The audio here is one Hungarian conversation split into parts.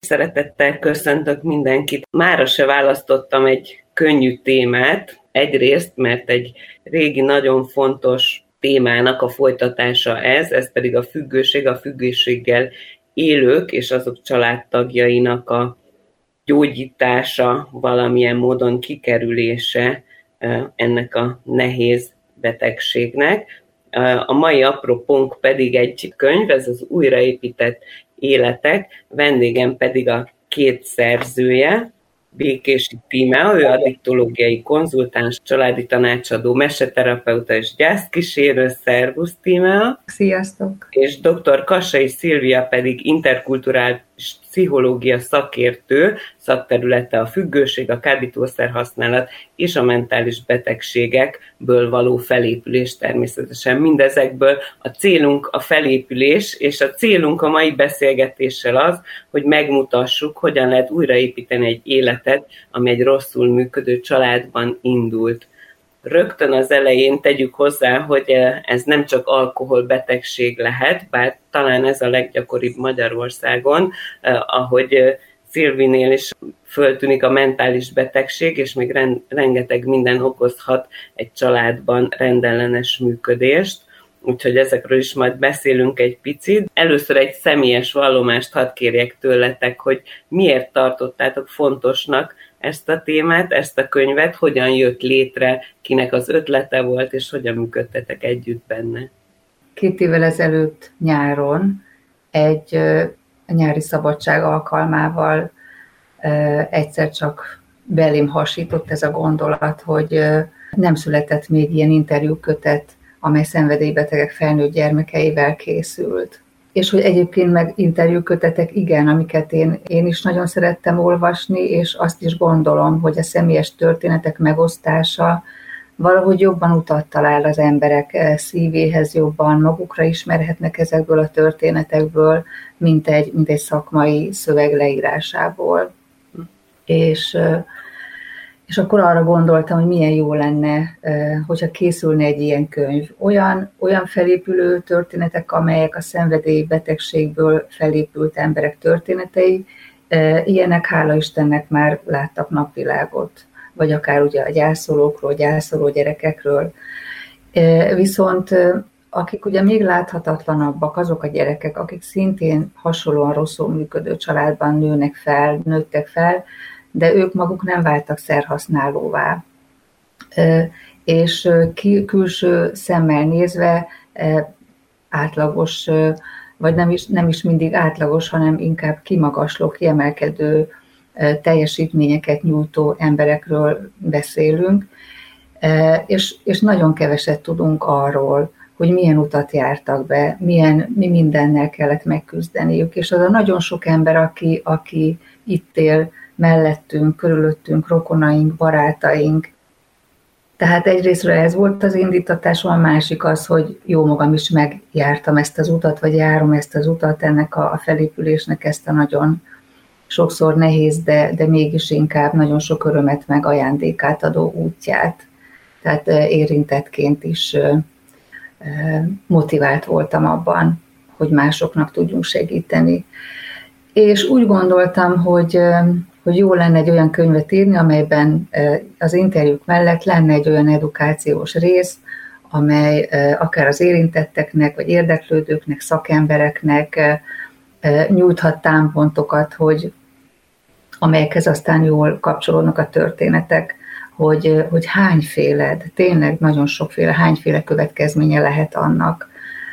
Szeretettel köszöntök mindenkit. Mára se választottam egy könnyű témát, egyrészt, mert egy régi, nagyon fontos témának a folytatása ez pedig a függőség, a függőséggel élők és azok családtagjainak a gyógyítása, valamilyen módon kikerülése ennek a nehéz betegségnek. A mai apropónk pedig egy könyv, ez az Újraépített életek, vendégem pedig a két szerzője, Békési Tímea, ő addiktológiai konzultáns, családi tanácsadó, meseterapeuta és gyászkísérő. Szervusz, Tímea! Sziasztok! És dr. Kassai Szilvia pedig interkulturális pszichológia szakértő, szakterülete a függőség, a kábítószer használat és a mentális betegségekből való felépülés természetesen. Mindezekből a célunk a felépülés, és a célunk a mai beszélgetéssel az, hogy megmutassuk, hogyan lehet újraépíteni egy életet, ami egy rosszul működő családban indult. Rögtön az elején tegyük hozzá, hogy ez nem csak alkoholbetegség lehet, bár talán ez a leggyakoribb Magyarországon, ahogy Szilvinél is föltűnik a mentális betegség, és még rengeteg minden okozhat egy családban rendellenes működést. Úgyhogy ezekről is majd beszélünk egy picit. Először egy személyes vallomást hadd kérjek tőletek, hogy miért tartottátok fontosnak ezt a témát, ezt a könyvet, hogyan jött létre, kinek az ötlete volt, és hogyan működtetek együtt benne. 2 évvel ezelőtt nyáron egy nyári szabadság alkalmával egyszer csak belém hasított ez a gondolat, hogy nem született még ilyen interjúkötet, amely szenvedélybetegek felnőtt gyermekeivel készült. És hogy egyébként meg interjúkötetek, igen, amiket én is nagyon szerettem olvasni, és azt is gondolom, hogy a személyes történetek megosztása valahogy jobban utat talál az emberek szívéhez, jobban magukra ismerhetnek ezekből a történetekből, mint egy szakmai szöveg leírásából. És akkor arra gondoltam, hogy milyen jó lenne, hogyha készülne egy ilyen könyv. Olyan felépülő történetek, amelyek a szenvedélybetegségből felépült emberek történetei, ilyenek hála Istennek már láttak napvilágot, vagy akár ugye a gyászolókról, gyászoló gyerekekről. Viszont akik ugye még láthatatlanabbak, azok a gyerekek, akik szintén hasonlóan rosszul működő családban nőttek fel, de ők maguk nem váltak szerhasználóvá. És külső szemmel nézve átlagos, vagy nem is mindig átlagos, hanem inkább kimagasló, kiemelkedő teljesítményeket nyújtó emberekről beszélünk, és nagyon keveset tudunk arról, hogy milyen utat jártak be, mi mindennel kellett megküzdeniük, és az a nagyon sok ember, aki itt él, mellettünk, körülöttünk, rokonaink, barátaink. Tehát egyrészről ez volt az indítatásom, a másik az, hogy jó magam is megjártam ezt az utat, vagy járom ezt az utat, ennek a felépülésnek ezt a nagyon sokszor nehéz, de mégis inkább nagyon sok örömet meg ajándékát adó útját. Tehát érintettként is motivált voltam abban, hogy másoknak tudjunk segíteni. És úgy gondoltam, hogy jó lenne egy olyan könyvet írni, amelyben az interjúk mellett lenne egy olyan edukációs rész, amely akár az érintetteknek, vagy érdeklődőknek, szakembereknek nyújthat támpontokat, amelyekhez aztán jól kapcsolódnak a történetek, hogy hányféle, de tényleg nagyon sokféle, hányféle következménye lehet annak,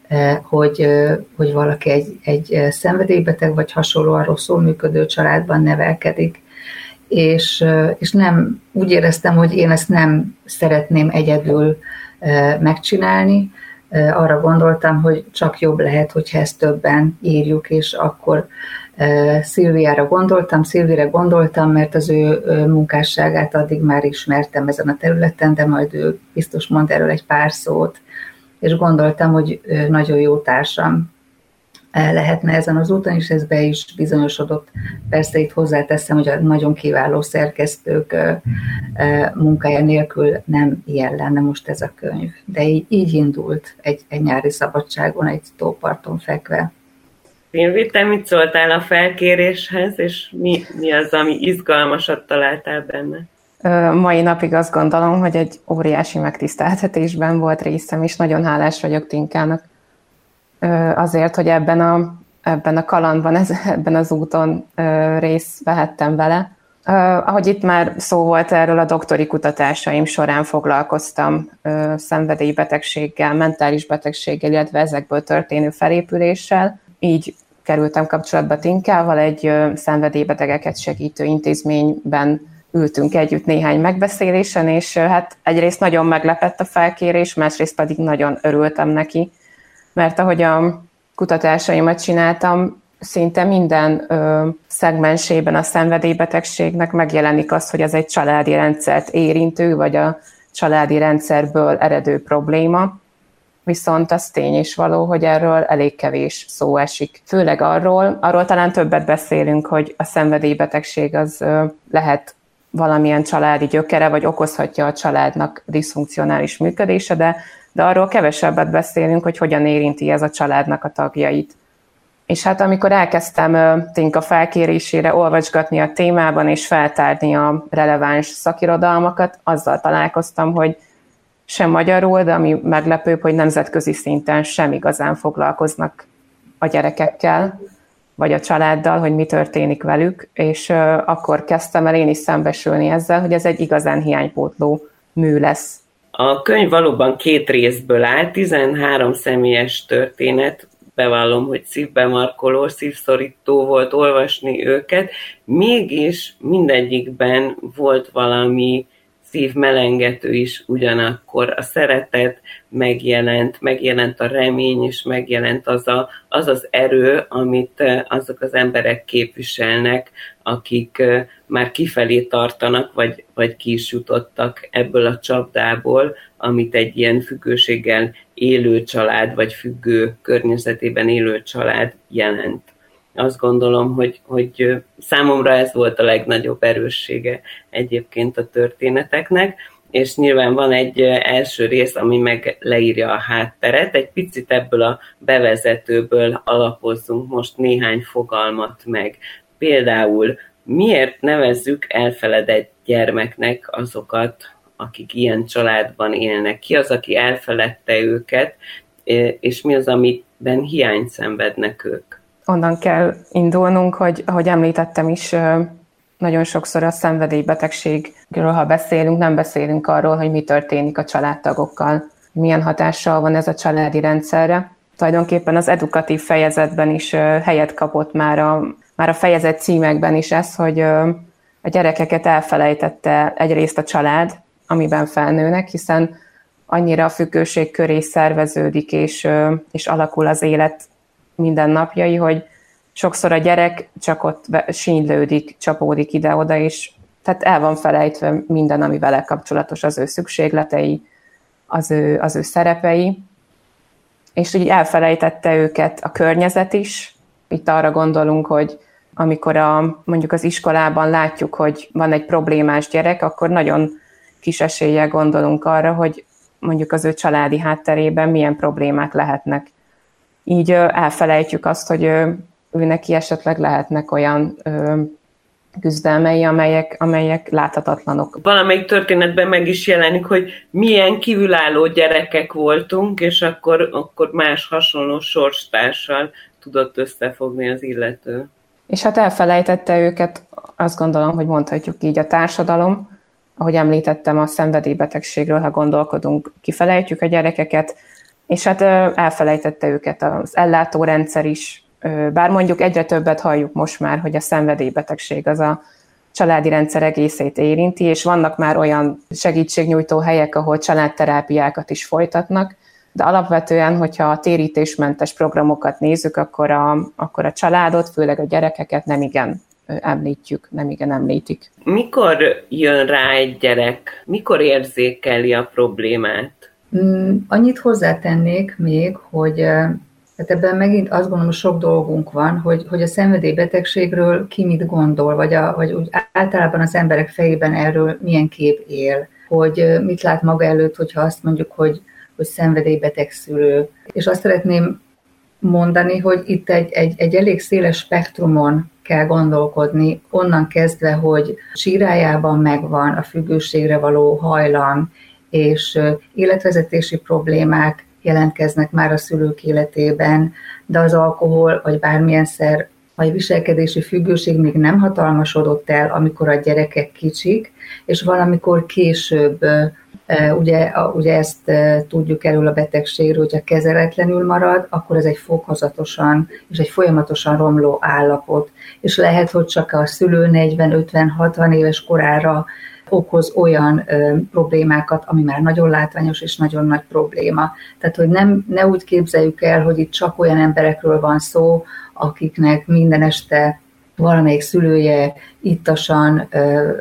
hogy valaki egy szenvedélybeteg vagy hasonlóan rosszul működő családban nevelkedik. És nem úgy éreztem, hogy én ezt nem szeretném egyedül megcsinálni. Arra gondoltam, hogy csak jobb lehet, hogyha ezt többen írjuk, és akkor Szilvire gondoltam, mert az ő munkásságát addig már ismertem ezen a területen, de majd ő biztos mond erről egy pár szót, és gondoltam, hogy nagyon jó társam lehetne ezen az úton, és ez be is bizonyosodott. Persze itt hozzáteszem, hogy a nagyon kiváló szerkesztők munkája nélkül nem ilyen lenne most ez a könyv. De így indult egy nyári szabadságon, egy tóparton fekve. Szilvi, te mit szóltál a felkéréshez, és mi az, ami izgalmasat találtál benne? Mai napig azt gondolom, hogy egy óriási megtiszteltetésben volt részem, és nagyon hálás vagyok Tinkának azért, hogy ebben a kalandban, ebben az úton részt vehettem vele. Ahogy itt már szó volt erről, a doktori kutatásaim során foglalkoztam szenvedélybetegséggel, mentális betegséggel, illetve ezekből történő felépüléssel. Így kerültem kapcsolatba Tinkával, egy szenvedélybetegeket segítő intézményben ültünk együtt néhány megbeszélésen, és hát egyrészt nagyon meglepett a felkérés, másrészt pedig nagyon örültem neki, mert ahogy a kutatásaimat csináltam, szinte minden szegmensében a szenvedélybetegségnek megjelenik az, hogy ez egy családi rendszert érintő, vagy a családi rendszerből eredő probléma. Viszont az tény is való, hogy erről elég kevés szó esik. Főleg arról talán többet beszélünk, hogy a szenvedélybetegség az lehet valamilyen családi gyökere, vagy okozhatja a családnak diszfunkcionális működése, de arról kevesebbet beszélünk, hogy hogyan érinti ez a családnak a tagjait. És hát amikor elkezdtem Tinka felkérésére olvasgatni a témában és feltárni a releváns szakirodalmakat, azzal találkoztam, hogy sem magyarul, de ami meglepőbb, hogy nemzetközi szinten sem igazán foglalkoznak a gyerekekkel, vagy a családdal, hogy mi történik velük, és akkor kezdtem el én is szembesülni ezzel, hogy ez egy igazán hiánypótló mű lesz. A könyv valóban 2 részből áll, 13 személyes történet, bevallom, hogy szívbemarkoló, szívszorító volt olvasni őket, mégis mindegyikben volt valami szívmelengető is ugyanakkor. A szeretet megjelent a remény, és megjelent az erő, amit azok az emberek képviselnek, akik már kifelé tartanak, vagy ki is jutottak ebből a csapdából, amit egy ilyen függőséggel élő család, vagy függő környezetében élő család jelent. Azt gondolom, hogy számomra ez volt a legnagyobb erőssége egyébként a történeteknek, és nyilván van egy első rész, ami meg leírja a hátteret. Egy picit ebből a bevezetőből alapozzunk most néhány fogalmat meg. Például miért nevezzük elfeledett gyermeknek azokat, akik ilyen családban élnek? Ki az, aki elfeledte őket, és mi az, amiben hiányt szenvednek ők? Onnan kell indulnunk, hogy ahogy említettem is, nagyon sokszor a szenvedélybetegségről, ha beszélünk, nem beszélünk arról, hogy mi történik a családtagokkal, milyen hatással van ez a családi rendszerre. Tulajdonképpen az edukatív fejezetben is helyet kapott már a fejezet címekben is ez, hogy a gyerekeket elfelejtette egyrészt a család, amiben felnőnek, hiszen annyira a függőség köré szerveződik, és alakul az élet mindennapjai, hogy sokszor a gyerek csak ott sínylődik, csapódik ide-oda, és tehát el van felejtve minden, ami vele kapcsolatos, az ő szükségletei, az ő szerepei, és így elfelejtette őket a környezet is. Itt arra gondolunk, hogy amikor mondjuk az iskolában látjuk, hogy van egy problémás gyerek, akkor nagyon kis eséllyel gondolunk arra, hogy mondjuk az ő családi hátterében milyen problémák lehetnek. Így elfelejtjük azt, hogy ő neki esetleg lehetnek olyan küzdelmei, amelyek láthatatlanok. Valamelyik történetben meg is jelenik, hogy milyen kívülálló gyerekek voltunk, és akkor más hasonló sorstársal tudott összefogni az illető. És hát elfelejtette őket, azt gondolom, hogy mondhatjuk így a társadalom, ahogy említettem, a szenvedélybetegségről, ha gondolkodunk, kifelejtjük a gyerekeket, és hát elfelejtette őket az ellátórendszer is, bár mondjuk egyre többet halljuk most már, hogy a szenvedélybetegség az a családi rendszer egészét érinti, és vannak már olyan segítségnyújtó helyek, ahol családterápiákat is folytatnak, de alapvetően, hogyha a térítésmentes programokat nézzük, akkor a családot, főleg a gyerekeket nem igen említik. Mikor jön rá egy gyerek? Mikor érzékeli a problémát? Annyit hozzátennék még, hogy hát ebben megint azt gondolom, sok dolgunk van, hogy a szenvedélybetegségről ki mit gondol, vagy úgy általában az emberek fejében erről milyen kép él, hogy mit lát maga előtt, hogyha azt mondjuk, hogy szenvedélybeteg szülő. És azt szeretném mondani, hogy itt egy elég széles spektrumon kell gondolkodni, onnan kezdve, hogy sírájában megvan a függőségre való hajlam, és életvezetési problémák jelentkeznek már a szülők életében, de az alkohol, vagy bármilyen szer, vagy viselkedési függőség még nem hatalmasodott el, amikor a gyerekek kicsik, és valamikor később, ugye ezt tudjuk erről a betegségről, hogyha kezeletlenül marad, akkor ez egy fokozatosan és egy folyamatosan romló állapot. És lehet, hogy csak a szülő 40-50-60 éves korára okoz olyan problémákat, ami már nagyon látványos és nagyon nagy probléma. Tehát, hogy ne úgy képzeljük el, hogy itt csak olyan emberekről van szó, akiknek minden este valamelyik szülője ittasan,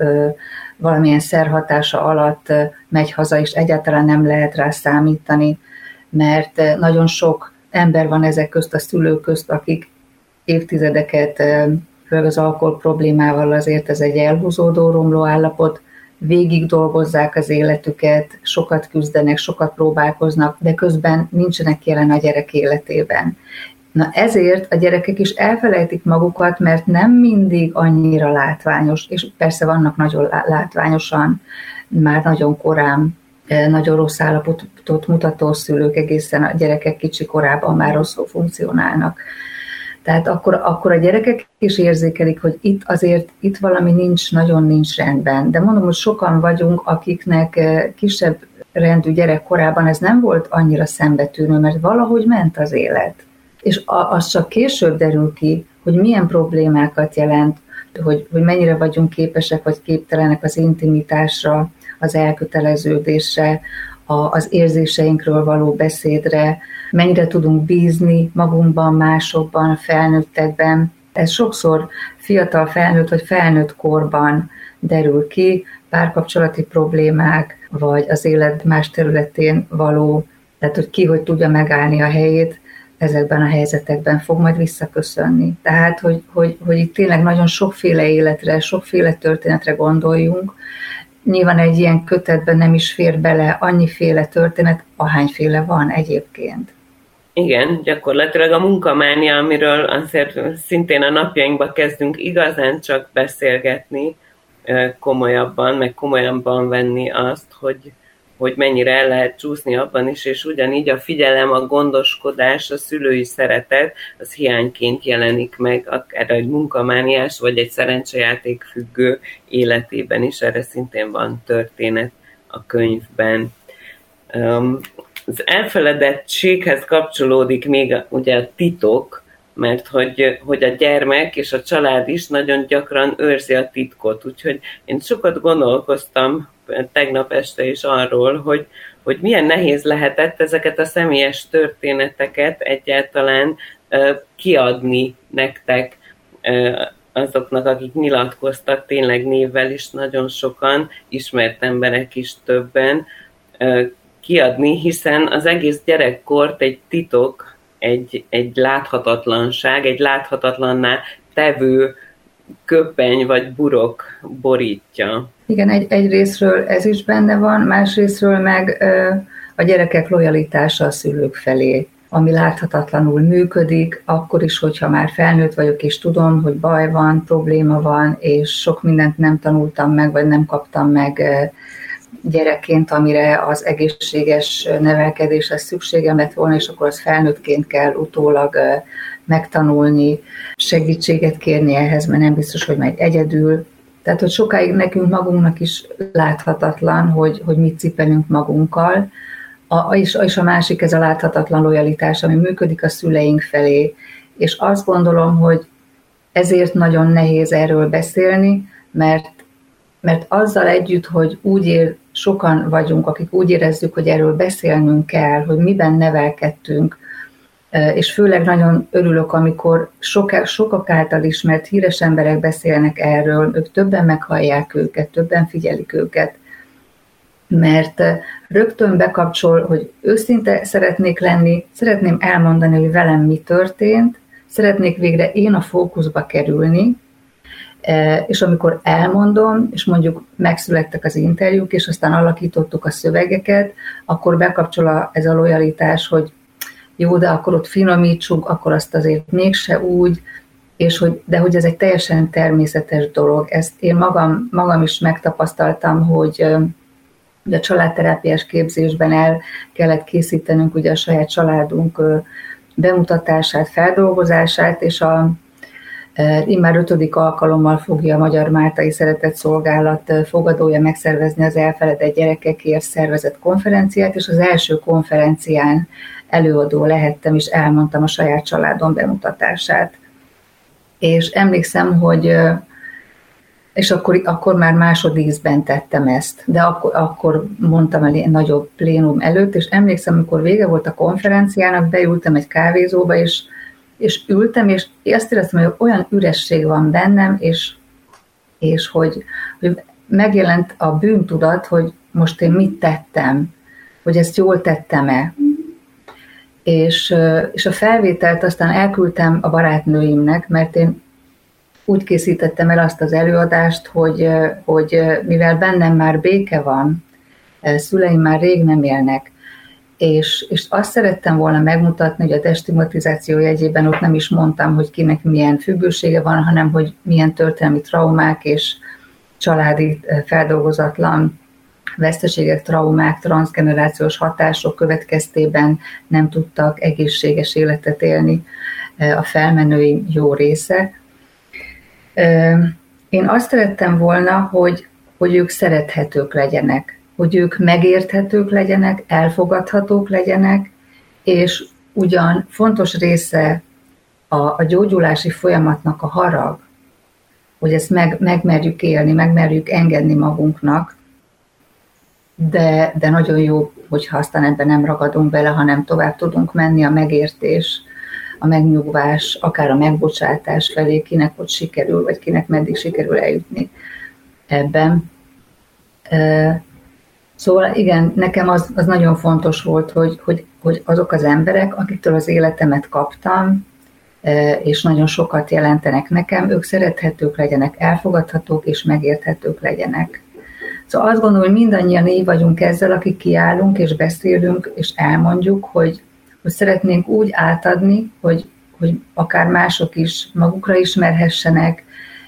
valamilyen szerhatása alatt megy haza, és egyáltalán nem lehet rá számítani, mert nagyon sok ember van ezek közt, a szülők közt, akik évtizedeket, főleg az alkohol problémával, azért ez egy elhúzódó, romló állapot, végig dolgozzák az életüket, sokat küzdenek, sokat próbálkoznak, de közben nincsenek jelen a gyerek életében. Na ezért a gyerekek is elfelejtik magukat, mert nem mindig annyira látványos, és persze vannak nagyon látványosan, már nagyon korán, nagyon rossz állapotot mutató szülők, egészen a gyerekek kicsi korában már rosszul funkcionálnak. Tehát akkor a gyerekek is érzékelik, hogy itt valami nagyon nincs rendben. De mondom, hogy sokan vagyunk, akiknek kisebb rendű gyerekkorában ez nem volt annyira szembetűnő, mert valahogy ment az élet. És az csak később derül ki, hogy milyen problémákat jelent, hogy mennyire vagyunk képesek vagy képtelenek az intimitásra, az elköteleződésre, az érzéseinkről való beszédre, mennyire tudunk bízni magunkban, másokban, a felnőttekben. Ez sokszor fiatal felnőtt vagy felnőtt korban derül ki, párkapcsolati problémák, vagy az élet más területén való, tehát hogy ki hogy tudja megállni a helyét, ezekben a helyzetekben fog majd visszaköszönni. Tehát, hogy itt tényleg nagyon sokféle életre, sokféle történetre gondoljunk. Nyilván egy ilyen kötetben nem is fér bele annyiféle történet, ahányféle van egyébként. Igen, gyakorlatilag a munkamánia, amiről azért szintén a napjainkban kezdünk igazán csak beszélgetni komolyabban, meg komolyabban venni azt, hogy mennyire el lehet csúszni abban is, és ugyanígy a figyelem, a gondoskodás, a szülői szeretet, az hiányként jelenik meg, akár egy munkamániás, vagy egy szerencsejáték függő életében is, erre szintén van történet a könyvben. Az elfeledettséghez kapcsolódik még ugye a titok, mert hogy a gyermek és a család is nagyon gyakran őrzi a titkot, úgyhogy én sokat gondolkoztam tegnap este is arról, hogy milyen nehéz lehetett ezeket a személyes történeteket egyáltalán kiadni nektek, azoknak, akik nyilatkoztak tényleg névvel is, nagyon sokan, ismert emberek is többen, kiadni, hiszen az egész gyerekkort egy titok, egy láthatatlanság, egy láthatatlanná tevő köpeny vagy burok borítja. Igen, egy részről ez is benne van, másrésztről meg a gyerekek lojalitása a szülők felé, ami láthatatlanul működik, akkor is, hogyha már felnőtt vagyok, és tudom, hogy baj van, probléma van, és sok mindent nem tanultam meg, vagy nem kaptam meg gyerekként, amire az egészséges nevelkedéshez szükségem lett volna, és akkor az felnőttként kell utólag megtanulni, segítséget kérni ehhez, mert nem biztos, hogy megy egyedül. Tehát, hogy sokáig nekünk magunknak is láthatatlan, hogy mit cipelünk magunkkal, és a másik ez a láthatatlan lojalitás, ami működik a szüleink felé. És azt gondolom, hogy ezért nagyon nehéz erről beszélni, mert azzal együtt, hogy sokan vagyunk, akik úgy érezzük, hogy erről beszélnünk kell, hogy miben nevelkedtünk, és főleg nagyon örülök, amikor sokak által ismert híres emberek beszélnek erről, ők többen meghallják őket, többen figyelik őket, mert rögtön bekapcsol, hogy őszinte szeretnék lenni, szeretném elmondani, hogy velem mi történt, szeretnék végre én a fókuszba kerülni, és amikor elmondom, és mondjuk megszülettek az interjúk, és aztán alakítottuk a szövegeket, akkor bekapcsol ez a lojalitás, hogy jó, de akkor ott finomítsuk, akkor azt azért mégse úgy, de hogy ez egy teljesen természetes dolog. Ezt én magam is megtapasztaltam, hogy a családterápiás képzésben el kellett készítenünk ugye a saját családunk bemutatását, feldolgozását, és immár 5. alkalommal fogja a Magyar Máltai Szeretetszolgálat fogadója megszervezni az elfeledett gyerekekért szervezett konferenciát, és az első konferencián előadó lehettem, és elmondtam a saját családom bemutatását. És emlékszem, hogy és akkor már másodízben tettem ezt, de akkor mondtam el ilyen nagyobb plénum előtt, és emlékszem, amikor vége volt a konferenciának, beültem egy kávézóba, és ültem, és azt éreztem, hogy olyan üresség van bennem, és hogy megjelent a bűntudat, hogy most én mit tettem, hogy ezt jól tettem-e. És a felvételt aztán elküldtem a barátnőimnek, mert én úgy készítettem el azt az előadást, hogy mivel bennem már béke van, szüleim már rég nem élnek, és azt szerettem volna megmutatni, hogy a destigmatizáció jegyében ott nem is mondtam, hogy kinek milyen függősége van, hanem hogy milyen történelmi traumák és családi feldolgozatlan veszteségek, traumák, transzgenerációs hatások következtében nem tudtak egészséges életet élni a felmenői jó része. Én azt szerettem volna, hogy ők szerethetők legyenek, hogy ők megérthetők legyenek, elfogadhatók legyenek, és ugyan fontos része a gyógyulási folyamatnak a harag, hogy ezt megmerjük élni, megmerjük engedni magunknak, de nagyon jó, hogyha aztán ebben nem ragadunk bele, hanem tovább tudunk menni a megértés, a megnyugvás, akár a megbocsátás felé, kinek ott sikerül, vagy kinek meddig sikerül eljutni ebben. Szóval igen, nekem az nagyon fontos volt, hogy azok az emberek, akiktől az életemet kaptam, és nagyon sokat jelentenek nekem, ők szerethetők legyenek, elfogadhatók és megérthetők legyenek. Szóval azt gondolom, hogy mindannyian így vagyunk ezzel, akik kiállunk és beszélünk, és elmondjuk, hogy szeretnénk úgy átadni, hogy akár mások is magukra ismerhessenek,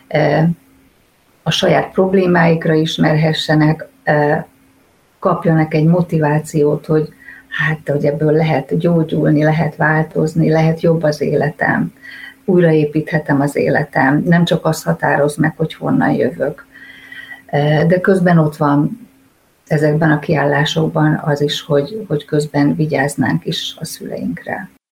a saját problémáikra ismerhessenek, kapjanak egy motivációt, hogy hogy ebből lehet gyógyulni, lehet változni, lehet jobb az életem, újraépíthetem az életem, nem csak azt határoz meg, hogy honnan jövök. De közben ott van ezekben a kiállásokban az is, hogy közben vigyáznánk is a szüleinkre.